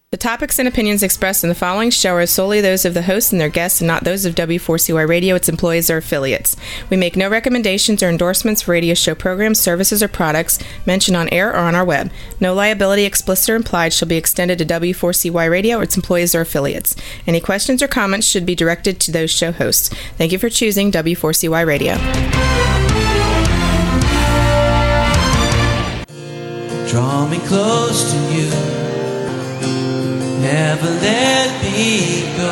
The topics and opinions expressed in the following show are solely those of the host and their guests and not those of W4CY Radio, its employees, or affiliates. We make no recommendations or endorsements for radio show programs, services, or products mentioned on air or on our web. No liability, explicit or implied, shall be extended to W4CY Radio or its employees or affiliates. Any questions or comments should be directed to those show hosts. Thank you for choosing W4CY Radio. Draw me close to you. Never let me go.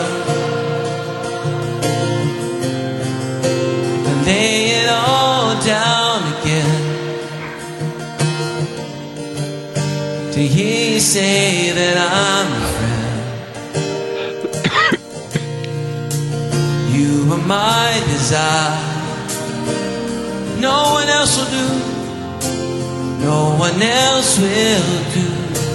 And lay it all down again. To hear you say that I'm a friend. You are my desire. No one else will do. No one else will do.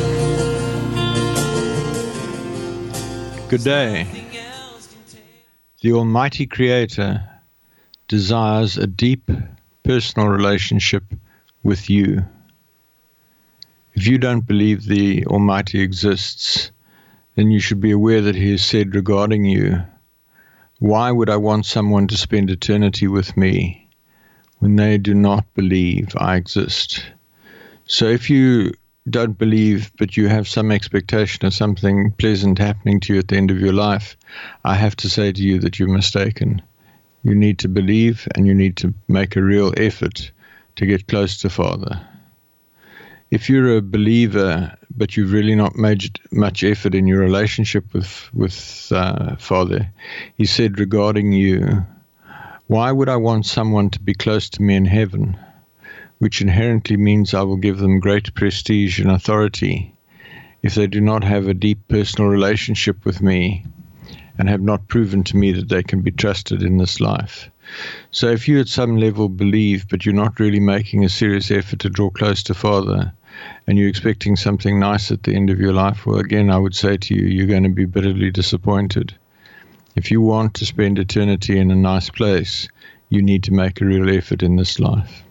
Good day. The Almighty Creator desires a deep personal relationship with you. If you don't believe the Almighty exists, then you should be aware that He has said regarding you, "Why would I want someone to spend eternity with me when they do not believe I exist?" So if you don't believe, but you have some expectation of something pleasant happening to you at the end of your life, I have to say to you that you're mistaken. You need to believe, and you need to make a real effort to get close to Father. If you're a believer, but you've really not made much effort in your relationship with Father, He said regarding you, "Why would I want someone to be close to me in heaven?" Which inherently means I will give them great prestige and authority if they do not have a deep personal relationship with me and have not proven to me that they can be trusted in this life. So if you at some level believe, but you're not really making a serious effort to draw close to Father, and you're expecting something nice at the end of your life, well, again, I would say to you, you're going to be bitterly disappointed. If you want to spend eternity in a nice place, you need to make a real effort in this life.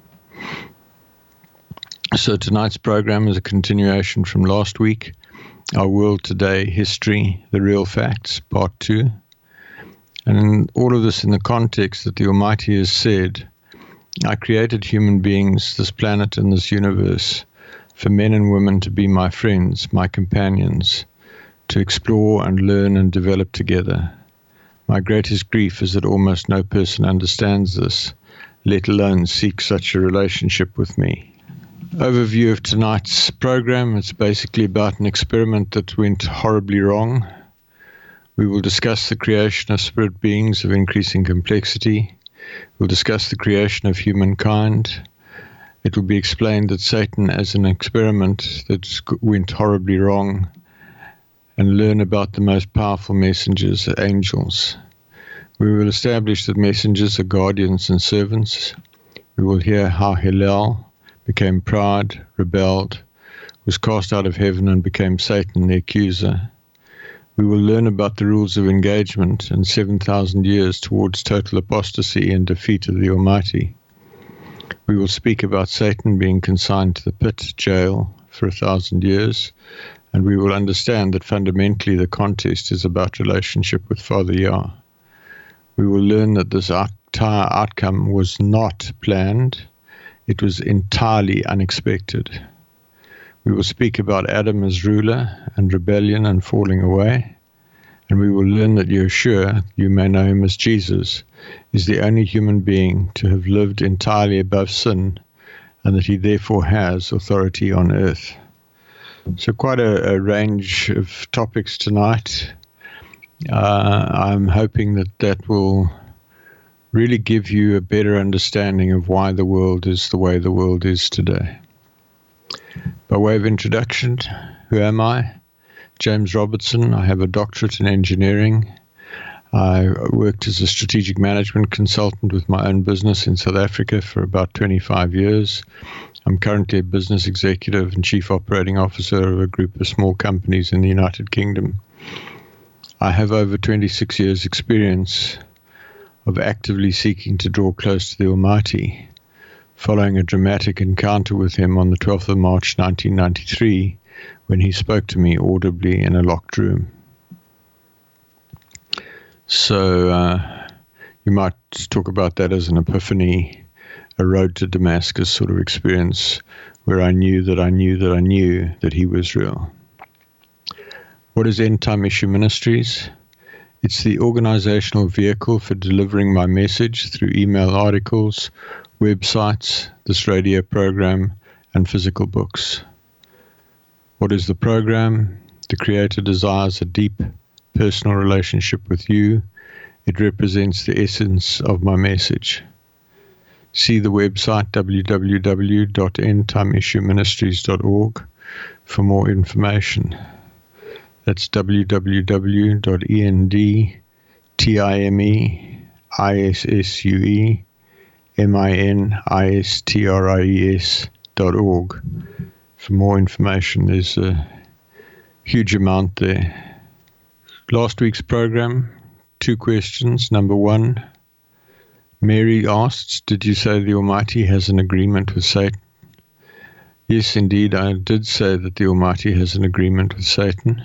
So tonight's program is a continuation from last week, Our World Today History, The Real Facts, Part 2. And all of this in the context that the Almighty has said, "I created human beings, this planet and this universe, for men and women to be my friends, my companions, to explore and learn and develop together. My greatest grief is that almost no person understands this, let alone seek such a relationship with me." Overview of tonight's program. It's basically about an experiment that went horribly wrong. We will discuss the creation of spirit beings of increasing complexity. We'll discuss the creation of humankind. It will be explained that Satan as an experiment that went horribly wrong, and learn about the most powerful messengers, angels. We will establish that messengers are guardians and servants. We will hear how Hillel became proud, rebelled, was cast out of heaven and became Satan, the accuser. We will learn about the rules of engagement and 7,000 years towards total apostasy and defeat of the Almighty. We will speak about Satan being consigned to the pit, jail, for 1,000 years, and we will understand that fundamentally the contest is about relationship with Father Yah. We will learn that this entire outcome was not planned. It was entirely unexpected. We will speak about Adam as ruler and rebellion and falling away. And we will learn that Yeshua, you may know him as Jesus, is the only human being to have lived entirely above sin, and that he therefore has authority on earth. So quite a range of topics tonight. I'm hoping that will really give you a better understanding of why the world is the way the world is today. By way of introduction, who am I? James Robertson. I have a doctorate in engineering. I worked as a strategic management consultant with my own business in South Africa for about 25 years. I'm currently a business executive and chief operating officer of a group of small companies in the United Kingdom. I have over 26 years' experience of actively seeking to draw close to the Almighty, following a dramatic encounter with him on the 12th of March 1993, when he spoke to me audibly in a locked room. So you might talk about that as an epiphany, a road to Damascus sort of experience, where I knew that I knew that I knew that he was real. What is End Time Issue Ministries? It's the organizational vehicle for delivering my message through email articles, websites, this radio program, and physical books. What is the program? The Creator desires a deep personal relationship with you. It represents the essence of my message. See the website www.endtimeissueministries.org for more information. That's www.endtimeissueministries.org. For more information, there's a huge amount there. Last week's program, 2 questions. Number 1, Mary asks, did you say the Almighty has an agreement with Satan? Yes, indeed, I did say that the Almighty has an agreement with Satan.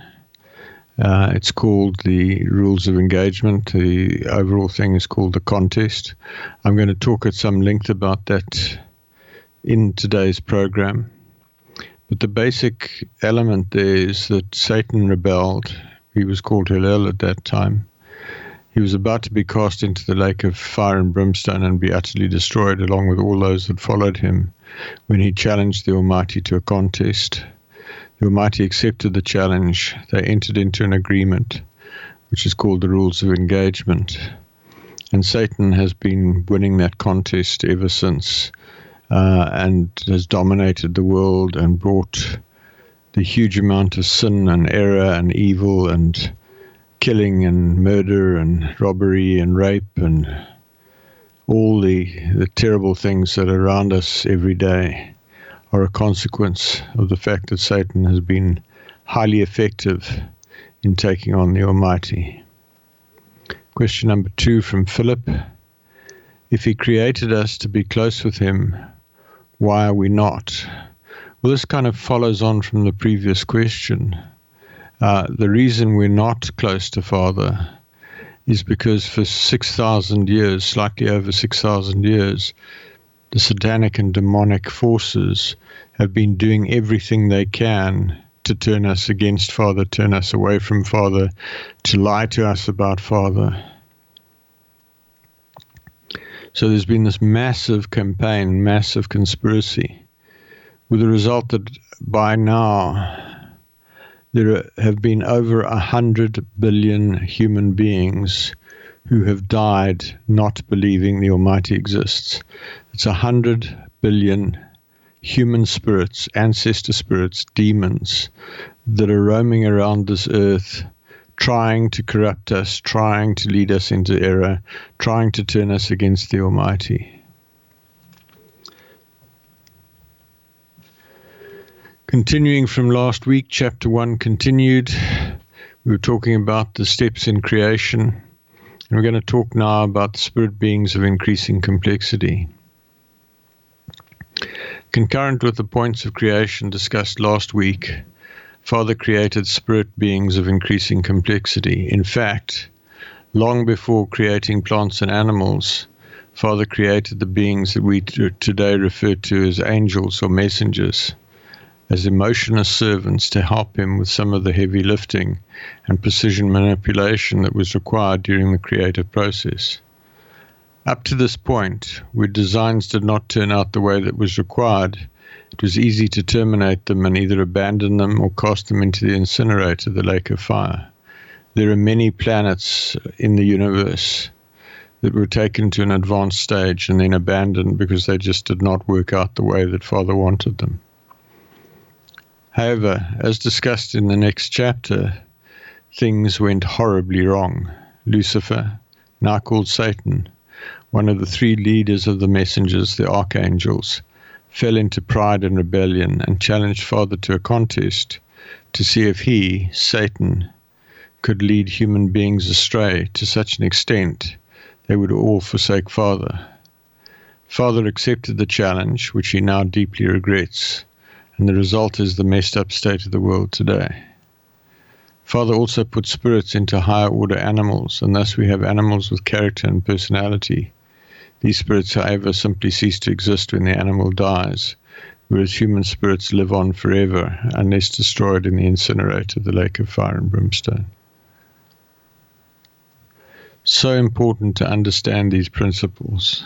It's called the Rules of Engagement. The overall thing is called the Contest. I'm going to talk at some length about that in today's program. But the basic element there is that Satan rebelled. He was called Hillel at that time. He was about to be cast into the lake of fire and brimstone and be utterly destroyed, along with all those that followed him, when he challenged the Almighty to a contest. The Almighty accepted the challenge. They entered into an agreement, which is called the Rules of Engagement. And Satan has been winning that contest ever since, and has dominated the world and brought the huge amount of sin and error and evil and killing and murder and robbery and rape and all the terrible things that are around us every day are a consequence of the fact that Satan has been highly effective in taking on the Almighty. Question number 2 from Philip. If he created us to be close with him, why are we not? Well, this kind of follows on from the previous question. The reason we're not close to Father is because for 6,000 years, slightly over 6,000 years, the satanic and demonic forces have been doing everything they can to turn us against Father, turn us away from Father, to lie to us about Father. So there's been this massive campaign, massive conspiracy, with the result that by now there have been over 100 billion human beings who have died not believing the Almighty exists. It's 100 billion human spirits, ancestor spirits, demons that are roaming around this earth, trying to corrupt us, trying to lead us into error, trying to turn us against the Almighty. Continuing from last week, chapter 1 continued. We were talking about the steps in creation, and we're going to talk now about the spirit beings of increasing complexity. Concurrent with the points of creation discussed last week, Father created spirit beings of increasing complexity. In fact, long before creating plants and animals, Father created the beings that we today refer to as angels or messengers, as emotionless servants to help him with some of the heavy lifting and precision manipulation that was required during the creative process. Up to this point, where designs did not turn out the way that was required, it was easy to terminate them and either abandon them or cast them into the incinerator, the lake of fire. There are many planets in the universe that were taken to an advanced stage and then abandoned because they just did not work out the way that Father wanted them. However, as discussed in the next chapter, things went horribly wrong. Lucifer, now called Satan, one of the 3 leaders of the messengers, the archangels, fell into pride and rebellion and challenged Father to a contest to see if he, Satan, could lead human beings astray to such an extent they would all forsake Father. Father accepted the challenge, which he now deeply regrets, and the result is the messed up state of the world today. Father also put spirits into higher order animals, and thus we have animals with character and personality. These spirits, however, simply cease to exist when the animal dies, whereas human spirits live on forever unless destroyed in the incinerator, the lake of fire and brimstone. So important to understand these principles.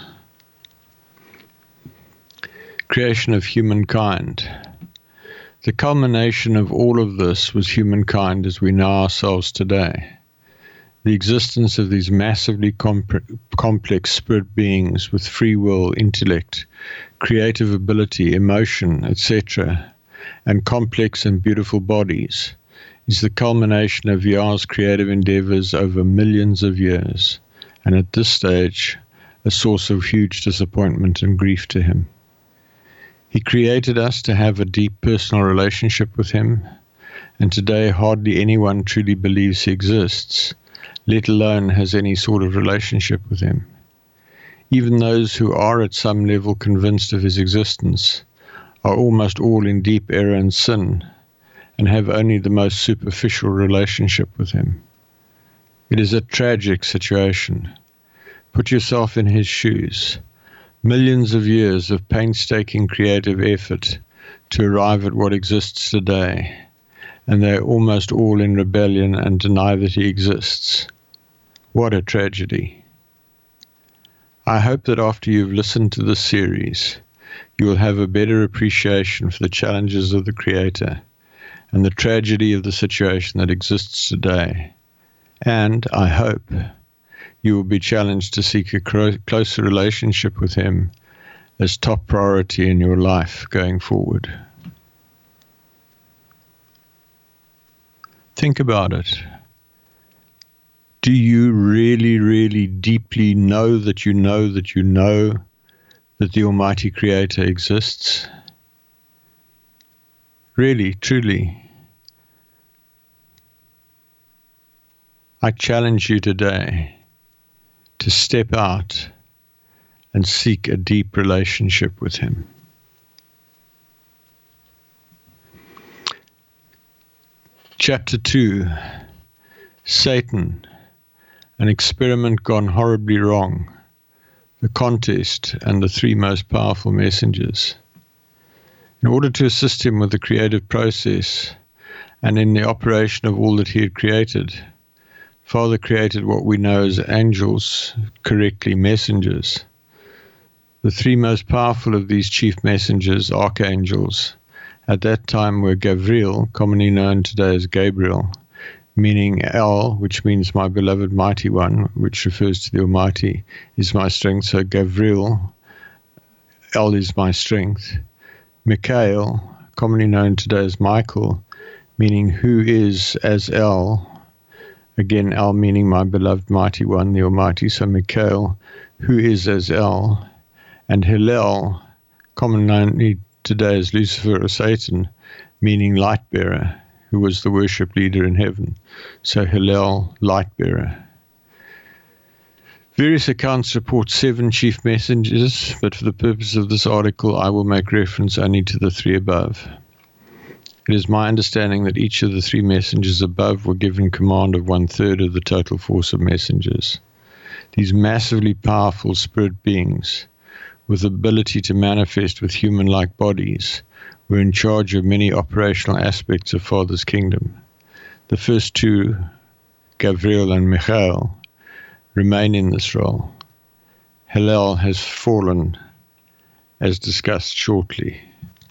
Creation of humankind. The culmination of all of this was humankind as we know ourselves today. The existence of these massively complex spirit beings with free will, intellect, creative ability, emotion, etc., and complex and beautiful bodies is the culmination of Yah's creative endeavors over millions of years, and at this stage, a source of huge disappointment and grief to him. He created us to have a deep personal relationship with him, and today hardly anyone truly believes he exists, let alone has any sort of relationship with him. Even those who are at some level convinced of his existence are almost all in deep error and sin, and have only the most superficial relationship with him. It is a tragic situation. Put yourself in his shoes. Millions of years of painstaking creative effort to arrive at what exists today, and they're almost all in rebellion and deny that he exists. What a tragedy. I hope that after you've listened to this series, you will have a better appreciation for the challenges of the Creator and the tragedy of the situation that exists today. And I hope you will be challenged to seek a closer relationship with him as top priority in your life going forward. Think about it. Do you really, really deeply know that you know that you know that the Almighty Creator exists? Really, truly. I challenge you today to step out and seek a deep relationship with him. Chapter 2, Satan, an experiment gone horribly wrong, the contest and the three most powerful messengers. In order to assist him with the creative process and in the operation of all that he had created, Father created what we know as angels, correctly messengers. The three most powerful of these chief messengers, archangels, at that time were Gabriel, commonly known today as Gabriel, meaning El, which means my beloved mighty one, which refers to the Almighty, is my strength. So Gabriel, El is my strength. Michael, commonly known today as Michael, meaning who is as El. Again, El meaning my beloved mighty one, the Almighty. So Michael, who is as El. And Hillel, commonly known today as Lucifer or Satan, meaning light bearer, who was the worship leader in heaven. So Hillel, light bearer. Various accounts report 7 chief messengers, but for the purpose of this article, I will make reference only to the 3 above. It is my understanding that each of the 3 messengers above were given command of 1/3 of the total force of messengers. These massively powerful spirit beings, with the ability to manifest with human-like bodies, were in charge of many operational aspects of Father's kingdom. The first 2, Gabriel and Michael, remain in this role. Hillel has fallen, as discussed shortly.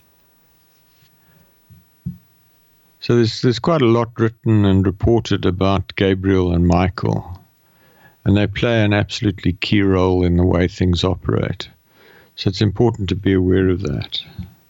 So there's quite a lot written and reported about Gabriel and Michael, and they play an absolutely key role in the way things operate. So it's important to be aware of that.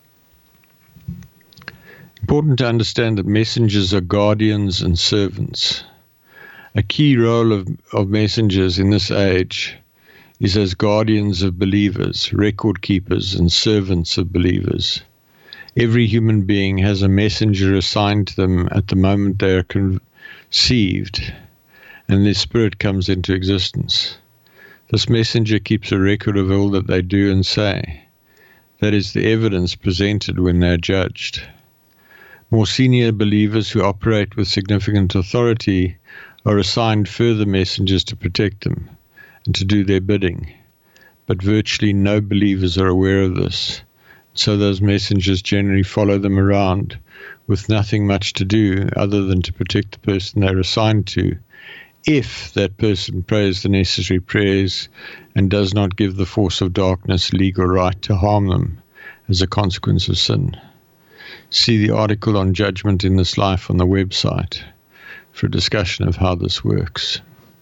Important to understand that messengers are guardians and servants. A key role of messengers in this age is as guardians of believers, record keepers, and servants of believers. Every human being has a messenger assigned to them at the moment they are conceived, and their spirit comes into existence. This messenger keeps a record of all that they do and say. that is, the evidence presented when they are judged. More senior believers who operate with significant authority are assigned further messengers to protect them and to do their bidding, but virtually no believers are aware of this, so those messengers generally follow them around with nothing much to do other than to protect the person they're assigned to, if that person prays the necessary prayers and does not give the force of darkness legal right to harm them as a consequence of sin. See the article on judgment in this life on the website for a discussion of how this works.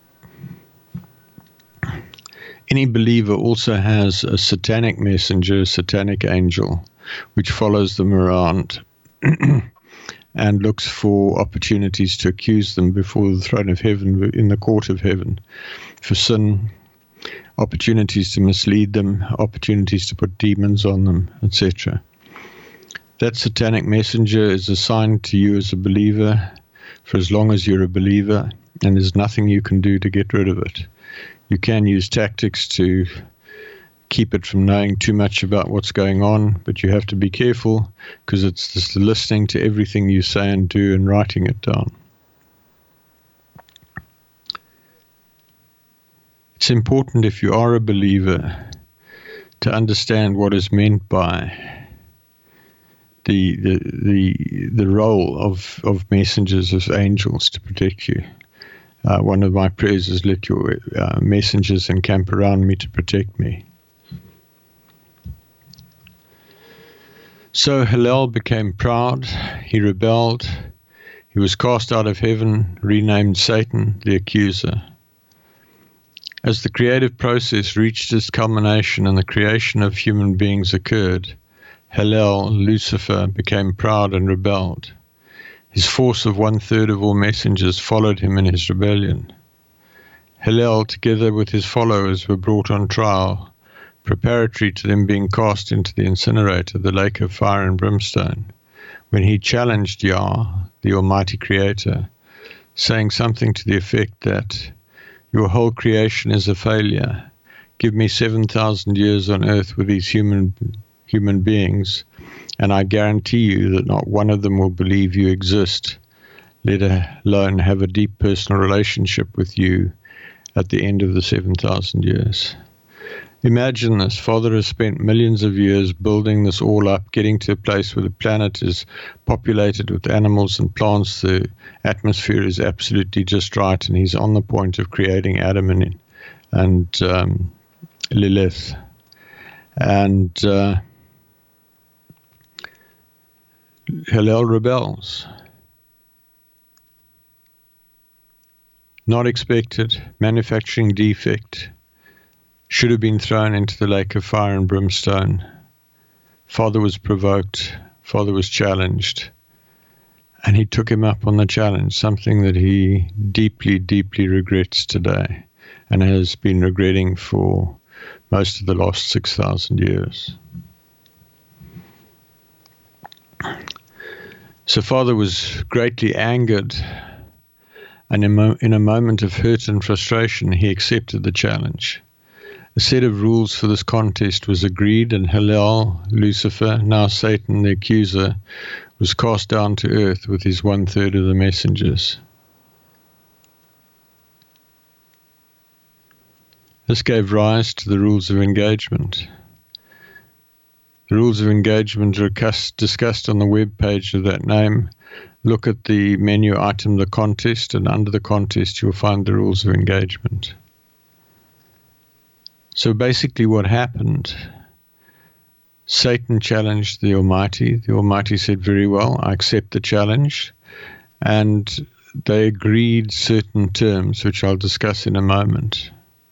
Any believer also has a satanic messenger, a satanic angel, which follows them around and looks for opportunities to accuse them before the throne of heaven, in the court of heaven, for sin, opportunities to mislead them, opportunities to put demons on them, etc. That satanic messenger is assigned to you as a believer for as long as you're a believer, and there's nothing you can do to get rid of it. You can use tactics to keep it from knowing too much about what's going on, but you have to be careful because it's just listening to everything you say and do and writing it down. It's important, if you are a believer, to understand what is meant by the role of messengers as angels to protect you. One of my prayers is, let your messengers encamp around me to protect me. So Hillel became proud, he rebelled, he was cast out of heaven, renamed Satan, the accuser. As the creative process reached its culmination and the creation of human beings occurred, Hillel, Lucifer, became proud and rebelled. His force of 1/3 of all messengers followed him in his rebellion. Hillel, together with his followers, were brought on trial, preparatory to them being cast into the incinerator, the lake of fire and brimstone, when he challenged Yah, the Almighty Creator, saying something to the effect that, "Your whole creation is a failure. Give me 7,000 years on earth with these human beings, and I guarantee you that not one of them will believe you exist, let alone have a deep personal relationship with you at the end of the 7,000 years." Imagine this. Father has spent millions of years building this all up, getting to a place where the planet is populated with animals and plants. The atmosphere is absolutely just right, and he's on the point of creating Adam and Lilith. And Hillel rebels. Not expected, manufacturing defect. Should have been thrown into the lake of fire and brimstone. Father was provoked, Father was challenged, and he took him up on the challenge, something that he deeply, deeply regrets today and has been regretting for most of the last 6,000 years. So Father was greatly angered, and in a moment of hurt and frustration, he accepted the challenge. A set of rules for this contest was agreed, and Hillel, Lucifer, now Satan the accuser, was cast down to earth with his 1/3 of the messengers. This gave rise to the rules of engagement. The rules of engagement are discussed on the web page of that name. Look at the menu item, the contest, and under the contest you'll find the rules of engagement. So basically what happened, Satan challenged the Almighty. The Almighty said, "Very well, I accept the challenge." And they agreed certain terms, which I'll discuss in a moment.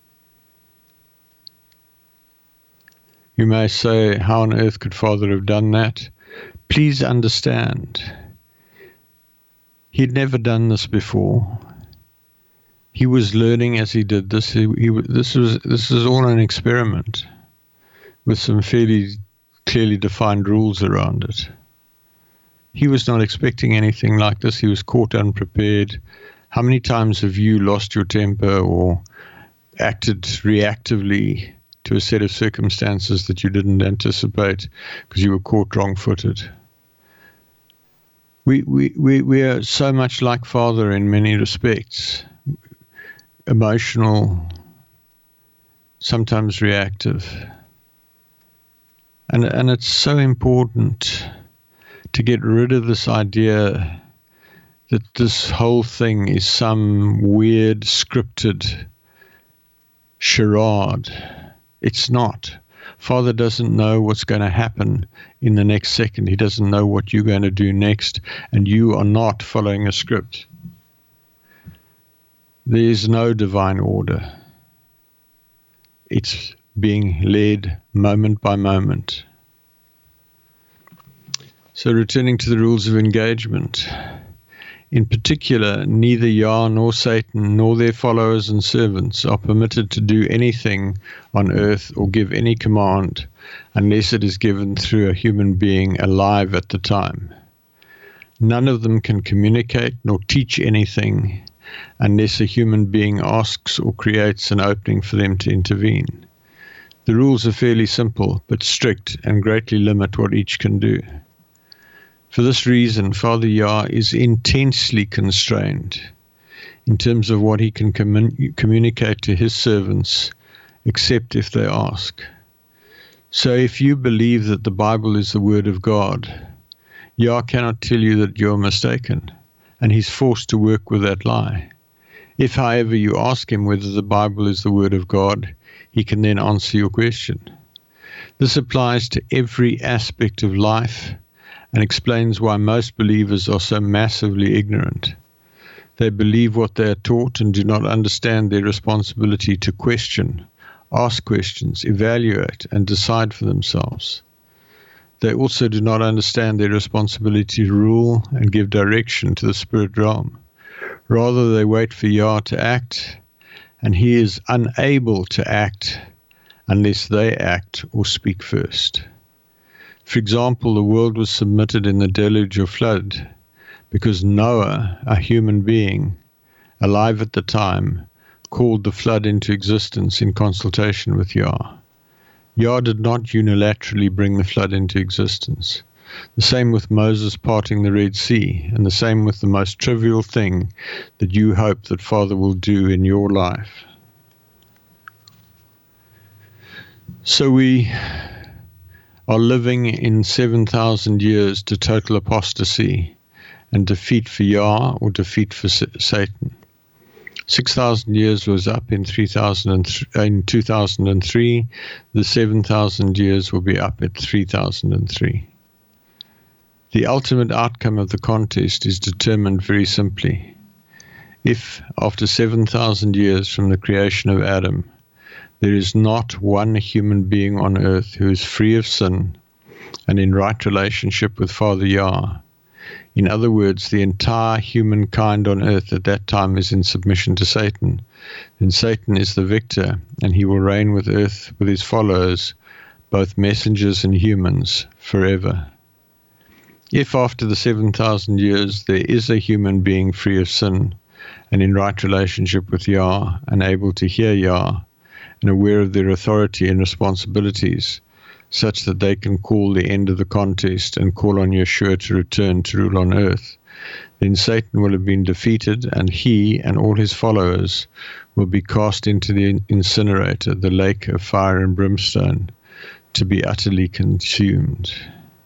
You may say, how on earth could Father have done that? Please understand, he'd never done this before. He was learning as he did this. This was all an experiment with some fairly clearly defined rules around it. He was not expecting anything like this. He was caught unprepared. How many times have you lost your temper or acted reactively to a set of circumstances that you didn't anticipate because you were caught wrong-footed. We are so much like Father in many respects. Emotional, sometimes reactive. And it's so important to get rid of this idea that this whole thing is some weird scripted charade. It's not. Father doesn't know what's going to happen in the next second. He doesn't know what you're going to do next, and you are not following a script. There is no divine order. It's being led moment by moment. So returning to the rules of engagement. In particular, neither Yah nor Satan nor their followers and servants are permitted to do anything on earth or give any command unless it is given through a human being alive at the time. None of them can communicate nor teach anything unless a human being asks or creates an opening for them to intervene. The rules are fairly simple but strict and greatly limit what each can do. For this reason, Father Yah is intensely constrained in terms of what he can communicate to his servants, except if they ask. So if you believe that the Bible is the Word of God, Yah cannot tell you that you're mistaken, and he's forced to work with that lie. If, however, you ask him whether the Bible is the Word of God, he can then answer your question. This applies to every aspect of life, and explains why most believers are so massively ignorant. They believe what they are taught and do not understand their responsibility to question, ask questions, evaluate, and decide for themselves. They also do not understand their responsibility to rule and give direction to the spirit realm. Rather, they wait for Yah to act, and he is unable to act unless they act or speak first. For example, the world was submitted in the deluge or flood because Noah, a human being, alive at the time, called the flood into existence in consultation with Yah. Yah did not unilaterally bring the flood into existence. The same with Moses parting the Red Sea, and the same with the most trivial thing that you hope that Father will do in your life. So we are living in 7,000 years to total apostasy and defeat for Yah or defeat for Satan. 6,000 years was up in 2003. The 7,000 years will be up at 3003. The ultimate outcome of the contest is determined very simply. If, after 7,000 years from the creation of Adam, there is not one human being on earth who is free of sin and in right relationship with Father Yah, in other words, the entire humankind on earth at that time is in submission to Satan, then Satan is the victor, and he will reign with earth with his followers, both messengers and humans, forever. If after the 7,000 years there is a human being free of sin and in right relationship with Yah and able to hear Yah, and aware of their authority and responsibilities, such that they can call the end of the contest and call on Yeshua to return to rule on earth, then Satan will have been defeated, and he and all his followers will be cast into the incinerator, the lake of fire and brimstone, to be utterly consumed.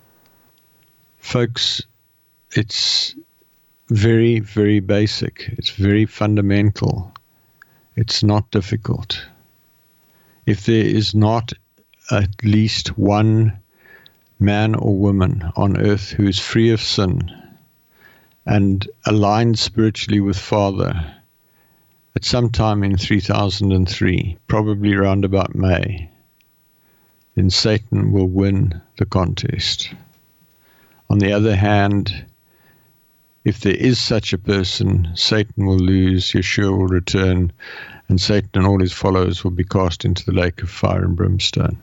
Folks, it's very, very basic. It's very fundamental. It's not difficult. If there is not at least one man or woman on earth who is free of sin and aligned spiritually with Father at some time in 3003, probably around about May, then Satan will win the contest. On the other hand, if there is such a person, Satan will lose, Yeshua will return, and Satan and all his followers will be cast into the lake of fire and brimstone.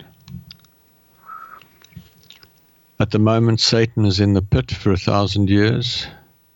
At the moment, Satan is in the pit for 1,000 years.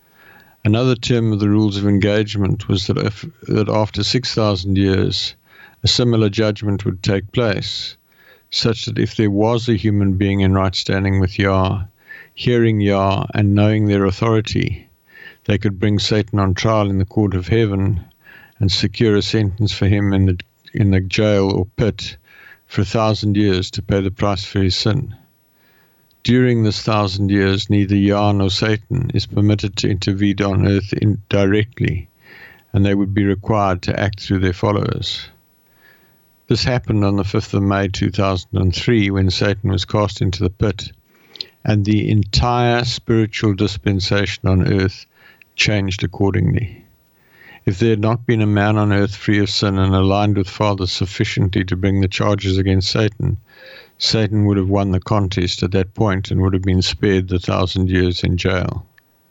Another term of the rules of engagement was that after 6,000 years, a similar judgment would take place, such that if there was a human being in right standing with Yah, hearing Yah and knowing their authority, they could bring Satan on trial in the court of heaven and secure a sentence for him in the jail or pit for 1,000 years to pay the price for his sin. During this 1,000 years, neither Yah nor Satan is permitted to intervene on earth directly, and they would be required to act through their followers. This happened on the 5th of May 2003 when Satan was cast into the pit, and the entire spiritual dispensation on earth changed accordingly. If there had not been a man on earth free of sin and aligned with Father sufficiently to bring the charges against Satan, Satan would have won the contest at that point and would have been spared the 1,000 years in jail.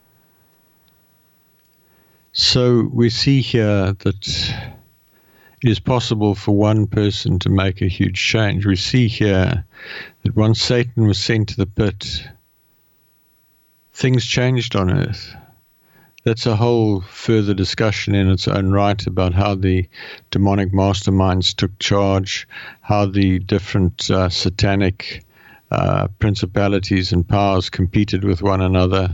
So we see here that it is possible for one person to make a huge change. We see here that once Satan was sent to the pit, things changed on earth. That's a whole further discussion in its own right about how the demonic masterminds took charge, how the different satanic principalities and powers competed with one another,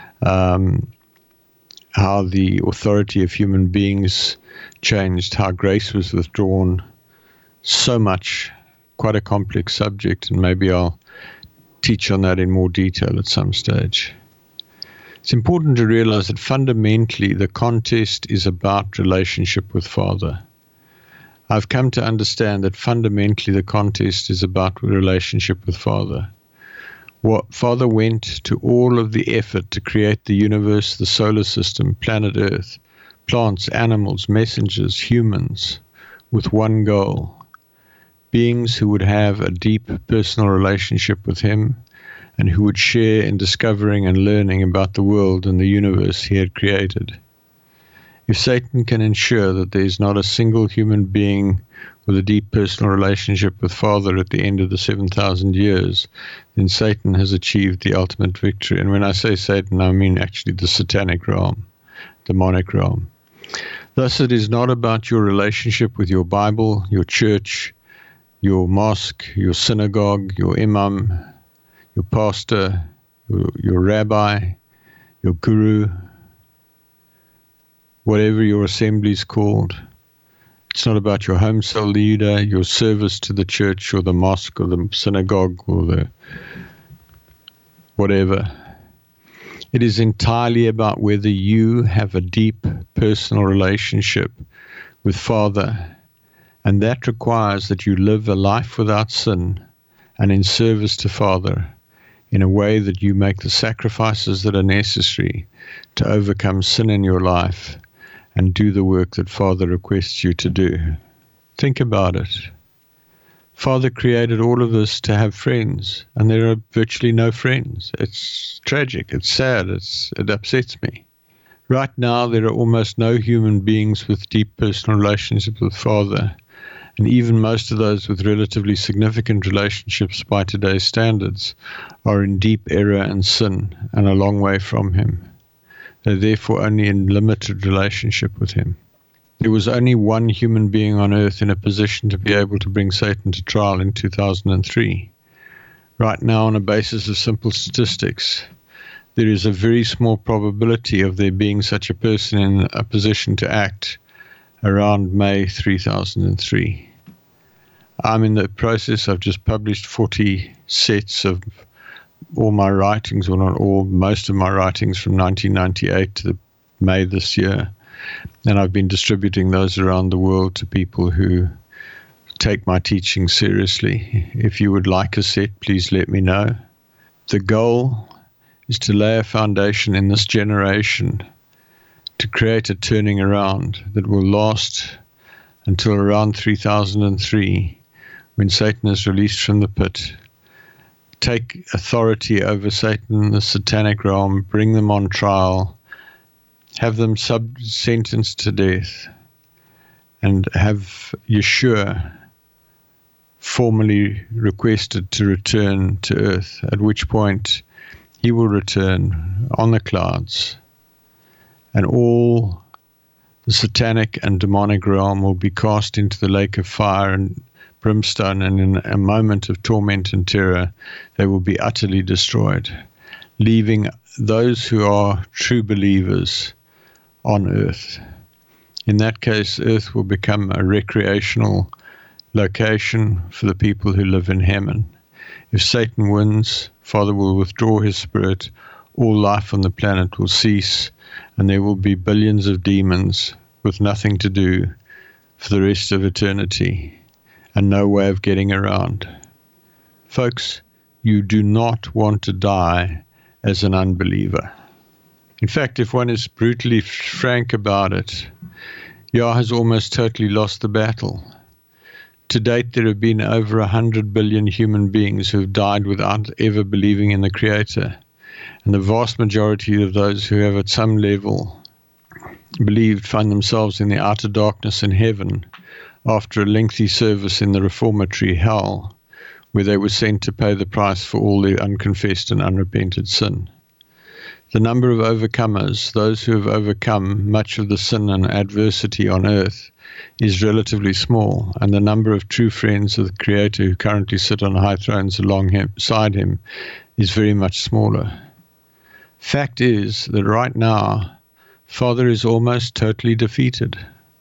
how the authority of human beings changed, how grace was withdrawn. So much, quite a complex subject, and maybe I'll teach on that in more detail at some stage. It's important to realize that fundamentally the contest is about relationship with Father. I've come to understand that fundamentally the contest is about relationship with Father. What Father went to all of the effort to create the universe, the solar system, planet Earth, plants, animals, messengers, humans, with one goal: beings who would have a deep personal relationship with Him, and who would share in discovering and learning about the world and the universe He had created. If Satan can ensure that there is not a single human being with a deep personal relationship with Father at the end of the 7,000 years, then Satan has achieved the ultimate victory. And when I say Satan, I mean actually the satanic realm, demonic realm. Thus, it is not about your relationship with your Bible, your church, your mosque, your synagogue, your imam, your pastor, your rabbi, your guru, whatever your assembly is called. It's not about your home cell leader, your service to the church or the mosque or the synagogue or the whatever. It is entirely about whether you have a deep personal relationship with Father, and that requires that you live a life without sin and in service to Father, in a way that you make the sacrifices that are necessary to overcome sin in your life and do the work that Father requests you to do. Think about it. Father created all of us to have friends, and there are virtually no friends. It's tragic, it's sad, it upsets me. Right now, there are almost no human beings with deep personal relationships with Father, and even most of those with relatively significant relationships by today's standards are in deep error and sin and a long way from Him. They're therefore only in limited relationship with Him. There was only one human being on earth in a position to be able to bring Satan to trial in 2003. Right now, on a basis of simple statistics, there is a very small probability of there being such a person in a position to act around May 3003. I'm in the process. I've just published 40 sets of all my writings, or not all, most of my writings from 1998 to May this year. And I've been distributing those around the world to people who take my teaching seriously. If you would like a set, please let me know. The goal is to lay a foundation in this generation to create a turning around that will last until around 3003, when Satan is released from the pit. Take authority over Satan, the satanic realm, bring them on trial, have them sentenced to death, and have Yeshua formally requested to return to earth, at which point He will return on the clouds, and all The satanic and demonic realm will be cast into the lake of fire and brimstone, and in a moment of torment and terror, they will be utterly destroyed, leaving those who are true believers on earth. In that case, earth will become a recreational location for the people who live in heaven. If Satan wins, Father will withdraw his spirit, all life on the planet will cease, and there will be billions of demons with nothing to do for the rest of eternity, and no way of getting around. Folks, you do not want to die as an unbeliever. In fact, if one is brutally frank about it, Yah has almost totally lost the battle. To date, there have been over 100 billion human beings who have died without ever believing in the Creator. And the vast majority of those who have at some level believed find themselves in the outer darkness in heaven after a lengthy service in the reformatory hell, where they were sent to pay the price for all their unconfessed and unrepented sin. The number of overcomers, those who have overcome much of the sin and adversity on earth, is relatively small, and the number of true friends of the Creator who currently sit on high thrones alongside him is very much smaller. Fact is that right now, Father is almost totally defeated.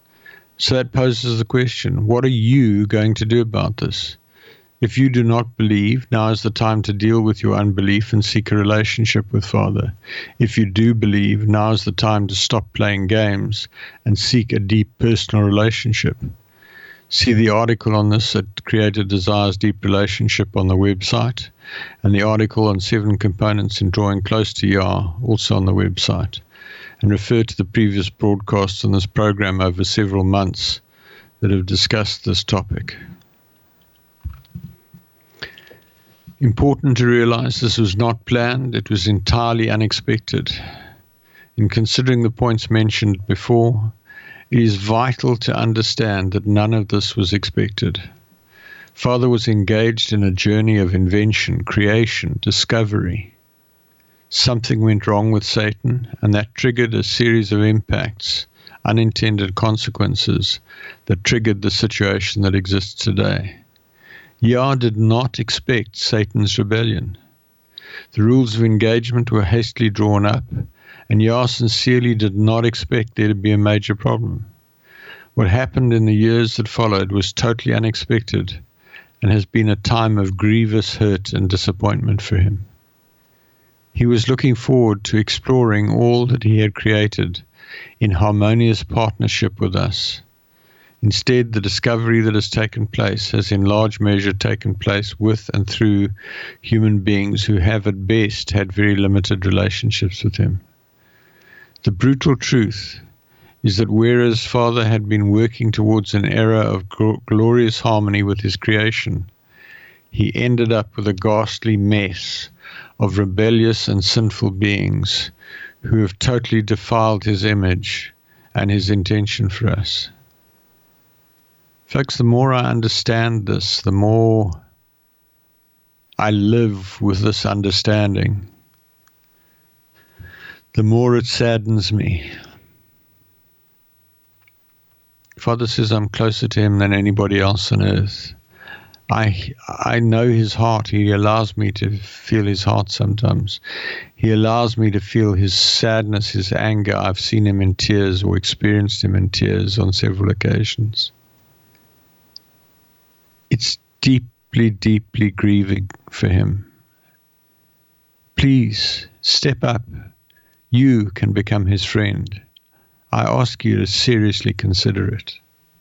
So that poses the question, what are you going to do about this? If you do not believe, now is the time to deal with your unbelief and seek a relationship with Father. If you do believe, now is the time to stop playing games and seek a deep personal relationship. See the article on this at Creator Desires Deep Relationship on the website, and the article on 7 components in drawing close to Yah also on the website, and refer to the previous broadcasts on this program over several months that have discussed this topic. Important to realize this was not planned, it was entirely unexpected. In considering the points mentioned before, it is vital to understand that none of this was expected. Father was engaged in a journey of invention, creation, discovery. Something went wrong with Satan, and that triggered a series of impacts, unintended consequences, that triggered the situation that exists today. Yah did not expect Satan's rebellion. The rules of engagement were hastily drawn up, and Yah sincerely did not expect there to be a major problem. What happened in the years that followed was totally unexpected and has been a time of grievous hurt and disappointment for him. He was looking forward to exploring all that he had created in harmonious partnership with us. Instead, the discovery that has taken place has in large measure taken place with and through human beings who have at best had very limited relationships with him. The brutal truth is that whereas Father had been working towards an era of glorious harmony with his creation, he ended up with a ghastly mess of rebellious and sinful beings who have totally defiled his image and his intention for us. Folks, the more I understand this, the more I live with this understanding, the more it saddens me. Father says I'm closer to him than anybody else on earth. I know his heart. He allows me to feel his heart sometimes. He allows me to feel his sadness, his anger. I've seen him in tears or experienced him in tears on several occasions. It's deeply, deeply grieving for him. Please step up. You can become his friend. I ask you to seriously consider it.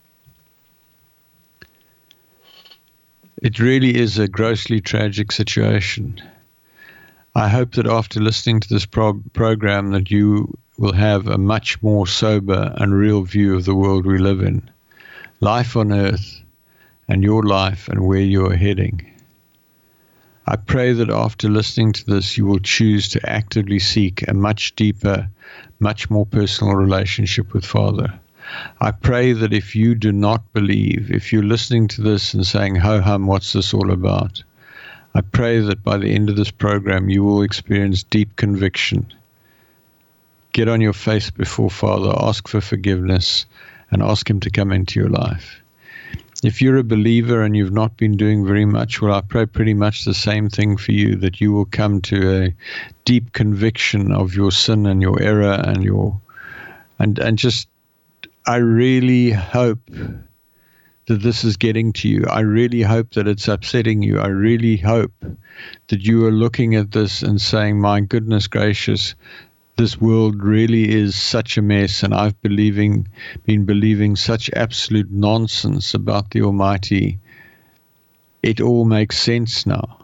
It really is a grossly tragic situation. I hope that after listening to this program that you will have a much more sober and real view of the world we live in, life on earth, and your life and where you are heading. I pray that after listening to this, you will choose to actively seek a much deeper, much more personal relationship with Father. I pray that if you do not believe, if you're listening to this and saying, ho-hum, what's this all about? I pray that by the end of this program, you will experience deep conviction get on your face before Father, ask for forgiveness, and ask Him to come into your life. If you're a believer and you've not been doing very much, well, I pray pretty much the same thing for you, that you will come to a deep conviction of your sin and your error and just, I really hope that this is getting to you. I really hope that it's upsetting you. I really hope that you are looking at this and saying, my goodness gracious, this world really is such a mess, and I've been believing such absolute nonsense about the Almighty. It all makes sense now.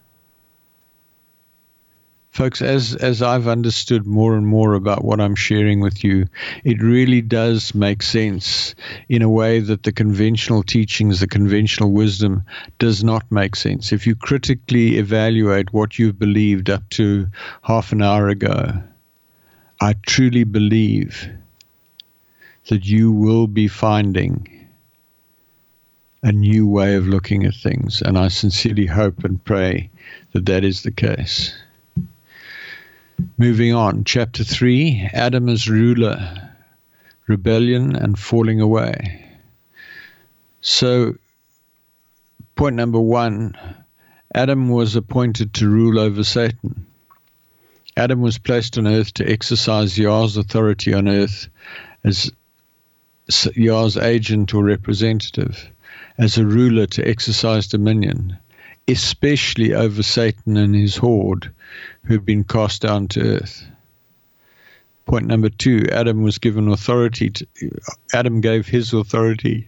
Folks, as I've understood more and more about what I'm sharing with you, it really does make sense in a way that the conventional teachings, the conventional wisdom does not make sense. If you critically evaluate what you've believed up to half an hour ago, I truly believe that you will be finding a new way of looking at things, and I sincerely hope and pray that that is the case. Moving on, chapter 3, Adam as ruler, rebellion and falling away. So, point number 1, Adam was appointed to rule over Satan. Adam was placed on earth to exercise Yah's authority on earth as Yah's agent or representative, as a ruler to exercise dominion, especially over Satan and his horde who had been cast down to earth. Point number 2, Adam was given authority. Adam gave his authority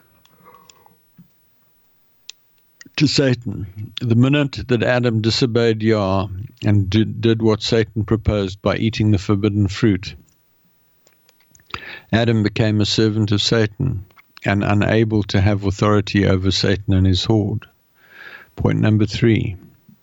to Satan. The minute that Adam disobeyed Yah and did what Satan proposed by eating the forbidden fruit, Adam became a servant of Satan and unable to have authority over Satan and his horde. Point number 3,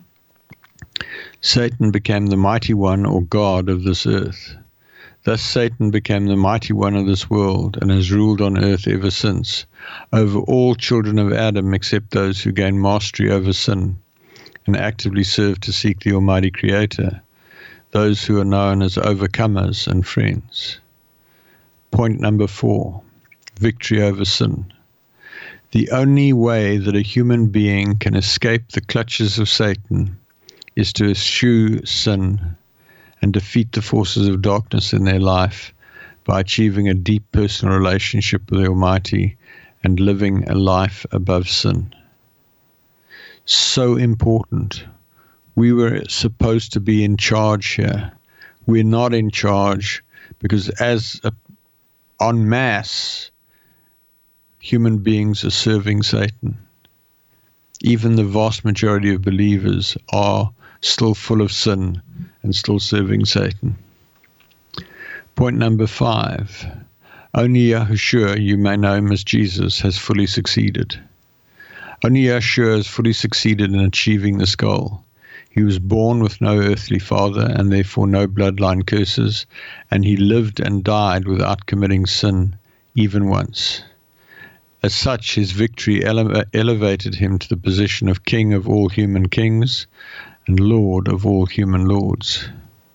Satan became the mighty one or God of this earth. Thus Satan became the mighty one of this world and has ruled on earth ever since, over all children of Adam except those who gain mastery over sin and actively serve to seek the Almighty Creator, those who are known as overcomers and friends. Point number 4, victory over sin. The only way that a human being can escape the clutches of Satan is to eschew sin and defeat the forces of darkness in their life by achieving a deep personal relationship with the Almighty and living a life above sin. So important. We were supposed to be in charge here. We're not in charge because en masse, human beings are serving Satan. Even the vast majority of believers are still full of sin and still serving Satan. Point number 5, only Yahushua, you may know him as Jesus, has fully succeeded. Only Yahushua has fully succeeded in achieving this goal. He was born with no earthly father and therefore no bloodline curses, and he lived and died without committing sin even once. As such, his victory elevated him to the position of King of all human kings and Lord of all human lords.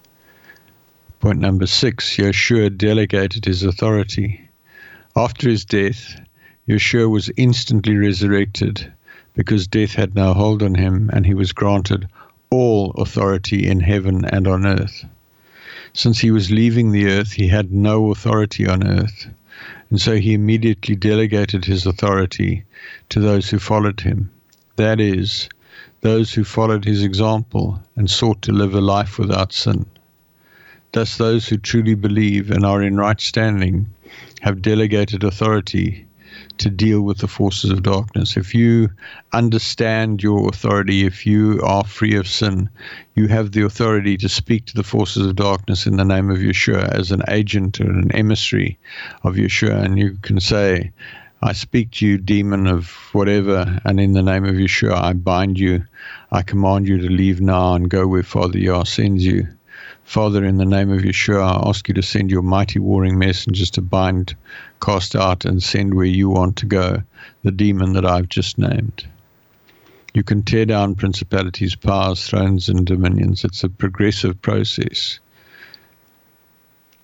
Point number 6, Yeshua delegated his authority. After his death, Yeshua was instantly resurrected because death had no hold on him, and he was granted all authority in heaven and on earth. Since he was leaving the earth, he had no authority on earth, and so he immediately delegated his authority to those who followed him. That is, those who followed his example and sought to live a life without sin. Thus those who truly believe and are in right standing have delegated authority to deal with the forces of darkness. If you understand your authority, if you are free of sin, you have the authority to speak to the forces of darkness in the name of Yeshua as an agent or an emissary of Yeshua, and you can say, I speak to you, demon of whatever, and in the name of Yeshua, I bind you. I command you to leave now and go where Father Yah sends you. Father, in the name of Yeshua, I ask you to send your mighty warring messengers to bind, cast out, and send where you want to go the demon that I've just named. You can tear down principalities, powers, thrones, and dominions. It's a progressive process.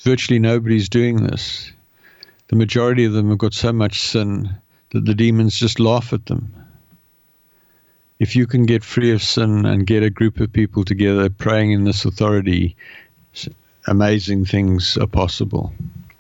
virtually nobody's doing this. The majority of them have got so much sin that the demons just laugh at them. If you can get free of sin and get a group of people together praying in this authority, amazing things are possible.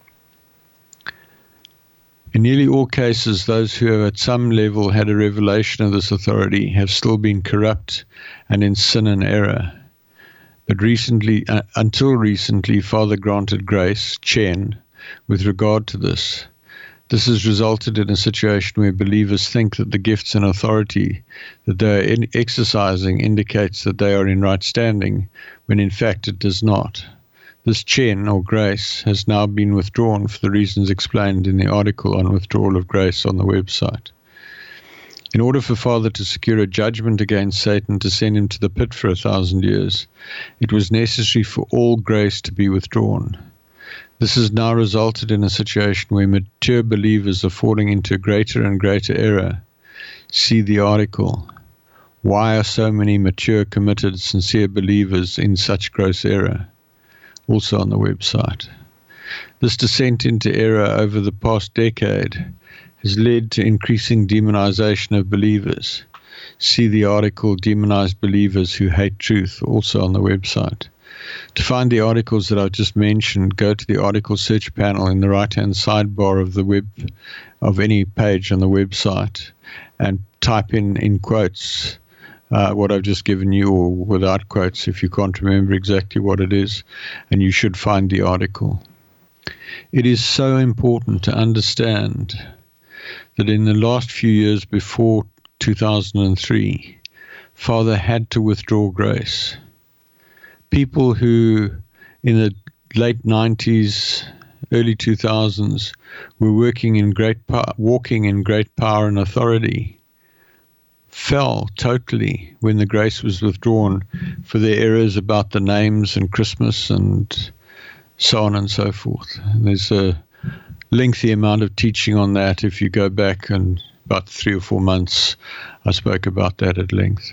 In nearly all cases, those who have at some level had a revelation of this authority have still been corrupt and in sin and error. But until recently, Father granted grace, Chen, with regard to this. This has resulted in a situation where believers think that the gifts and authority that they are exercising indicates that they are in right standing, when in fact it does not. This Chen, or grace, has now been withdrawn for the reasons explained in the article on withdrawal of grace on the website. In order for Father to secure a judgment against Satan to send him to the pit for 1,000 years, it was necessary for all grace to be withdrawn. This has now resulted in a situation where mature believers are falling into greater and greater error. See the article. Why are so many mature, committed, sincere believers in such gross error? Also on the website. This descent into error over the past decade has led to increasing demonization of believers. See the article, Demonized Believers Who Hate Truth, also on the website. To find the articles that I've just mentioned, go to the article search panel in the right-hand sidebar of any page on the website and type in quotes what I've just given you, or without quotes if you can't remember exactly what it is, and you should find the article. It is so important to understand that in the last few years before 2003, Father had to withdraw grace. People who in the late 90s, early 2000s were walking in great power and authority fell totally when the grace was withdrawn for their errors about the names and Christmas and so on and so forth. There's a lengthy amount of teaching on that. If you go back and about 3 or 4 months, I spoke about that at length.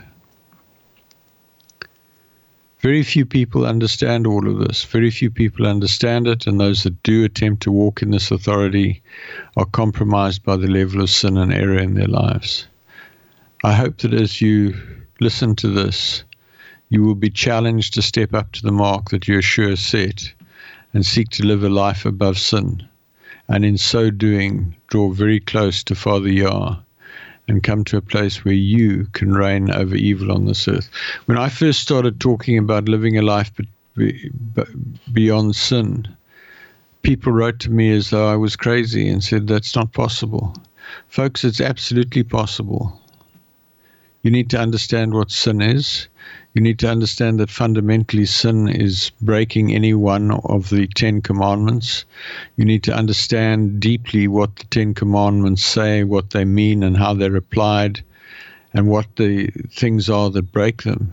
Very few people understand all of this. Very few people understand it, and those that do attempt to walk in this authority are compromised by the level of sin and error in their lives. I hope that as you listen to this, you will be challenged to step up to the mark that Yeshua set and seek to live a life above sin, and in so doing, draw very close to Father Yah and come to a place where you can reign over evil on this earth. When I first started talking about living a life beyond sin, people wrote to me as though I was crazy and said, that's not possible. Folks, it's absolutely possible. You need to understand what sin is. You need to understand that fundamentally sin is breaking any one of the 10 commandments. You need to understand deeply what the 10 commandments say, what they mean and how they're applied, and what the things are that break them.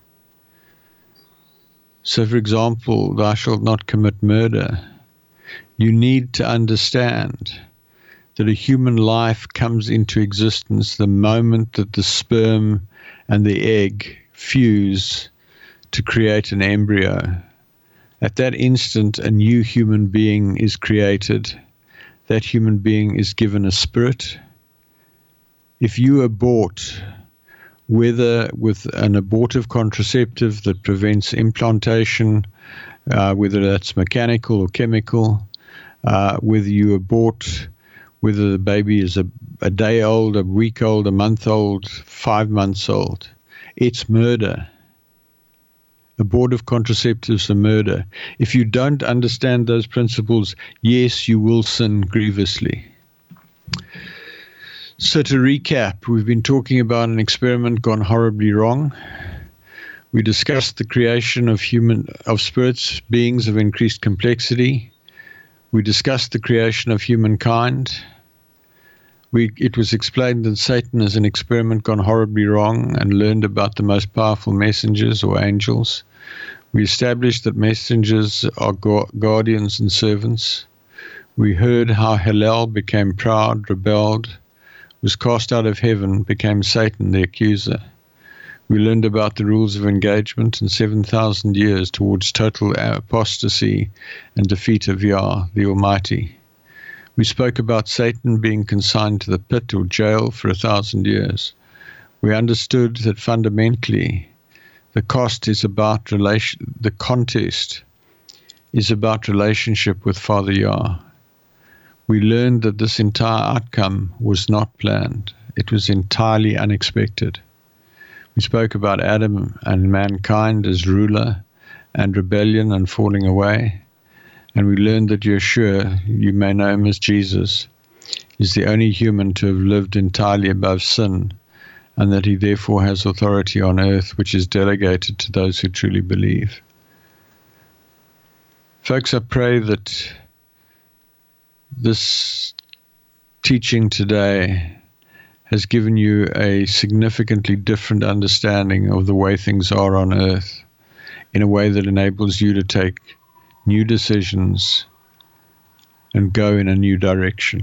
So, for example, thou shalt not commit murder. You need to understand that a human life comes into existence the moment that the sperm and the egg fuse to create an embryo. At that instant, a new human being is created. That human being is given a spirit. If you abort, whether with an abortive contraceptive that prevents implantation, whether that's mechanical or chemical, whether you abort, whether the baby is a day old, a week old, a month old, 5 months old, it's murder. Abortive contraceptives are murder. If you don't understand those principles, yes, you will sin grievously. So to recap, we've been talking about an experiment gone horribly wrong. We discussed the creation of spirits, beings of increased complexity. We discussed the creation of humankind. It was explained that Satan is an experiment gone horribly wrong, and learned about the most powerful messengers or angels. We established that messengers are guardians and servants. We heard how Hillel became proud, rebelled, was cast out of heaven, became Satan the accuser. We learned about the rules of engagement and 7,000 years towards total apostasy and defeat of Yah, the Almighty. We spoke about Satan being consigned to the pit or jail for 1,000 years. We understood that fundamentally the contest is about relationship with Father Yah. We learned that this entire outcome was not planned. It was entirely unexpected. We spoke about Adam and mankind as ruler and rebellion and falling away. And we learned that Yeshua, you may know him as Jesus, is the only human to have lived entirely above sin, and that he therefore has authority on earth, which is delegated to those who truly believe. Folks, I pray that this teaching today has given you a significantly different understanding of the way things are on earth, in a way that enables you to take new decisions and go in a new direction.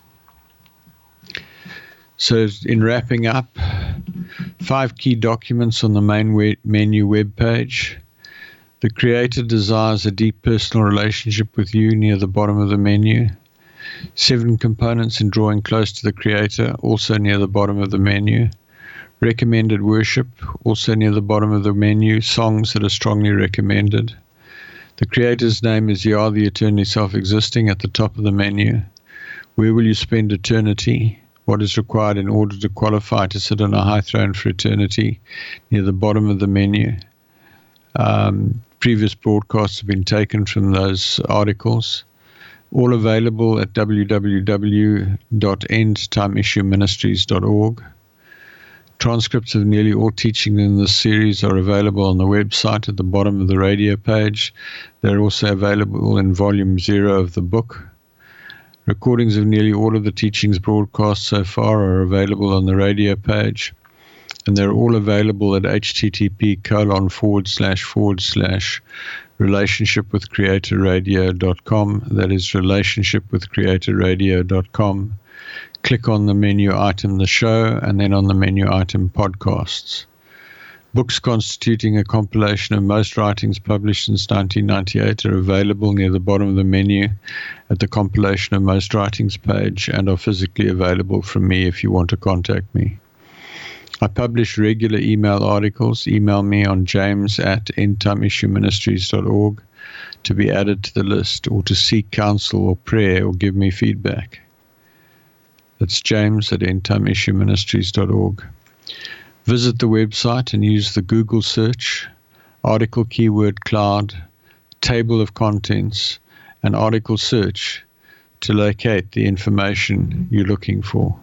So in wrapping up, 5 key documents on the main menu web page. The Creator desires a deep personal relationship with you near the bottom of the menu. 7 components in drawing close to the Creator, also near the bottom of the menu. Recommended worship, also near the bottom of the menu. Songs that are strongly recommended. The Creator's name is Yah, the eternally self-existing, at the top of the menu. Where will you spend eternity? What is required in order to qualify to sit on a high throne for eternity? Near the bottom of the menu. Previous broadcasts have been taken from those articles. All available at www.endtimeissueministries.org. Transcripts of nearly all teaching in this series are available on the website at the bottom of the radio page. They're also available in volume 0 of the book. Recordings of nearly all of the teachings broadcast so far are available on the radio page. And they're all available at http://relationshipwithcreatorradio.com. That is relationshipwithcreatorradio.com. Click on the menu item, the show, and then on the menu item, podcasts. Books constituting a compilation of most writings published since 1998 are available near the bottom of the menu at the compilation of most writings page and are physically available from me if you want to contact me. I publish regular email articles. Email me on james@endtimeissueministries.org to be added to the list or to seek counsel or prayer or give me feedback. That's james@endtimeissueministries.org. Visit the website and use the Google search, article keyword cloud, table of contents, and article search to locate the information you're looking for.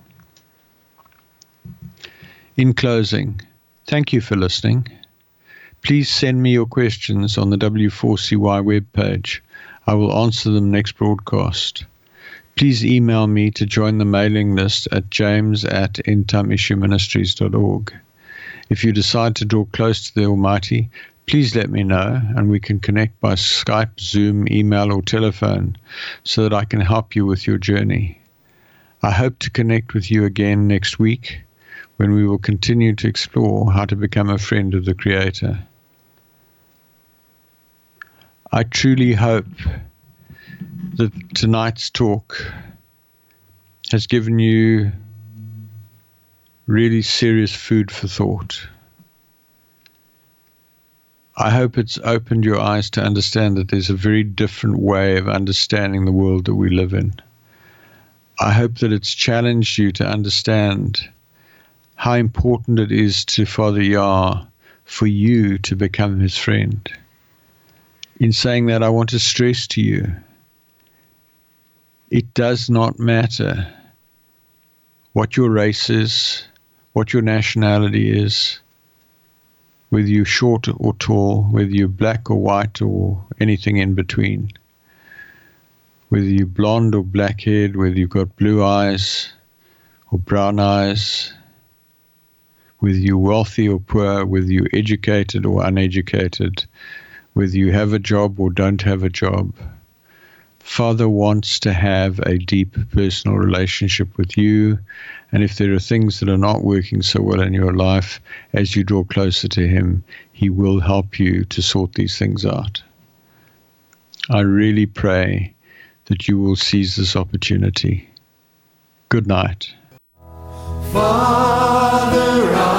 In closing, thank you for listening. Please send me your questions on the W4CY webpage. I will answer them next broadcast. Please email me to join the mailing list at james@endtimeissueministries.org. If you decide to draw close to the Almighty, please let me know, and we can connect by Skype, Zoom, email, or telephone so that I can help you with your journey. I hope to connect with you again next week when we will continue to explore how to become a friend of the Creator. I truly hope that tonight's talk has given you really serious food for thought. I hope it's opened your eyes to understand that there's a very different way of understanding the world that we live in. I hope that it's challenged you to understand how important it is to Father Yah for you to become his friend. In saying that, I want to stress to you, it does not matter what your race is, what your nationality is, whether you're short or tall, whether you're black or white or anything in between, whether you're blonde or black-haired, whether you've got blue eyes or brown eyes, whether you're wealthy or poor, whether you're educated or uneducated, whether you have a job or don't have a job. Father wants to have a deep personal relationship with you. And if there are things that are not working so well in your life, as you draw closer to him, he will help you to sort these things out. I really pray that you will seize this opportunity. Good night. Father,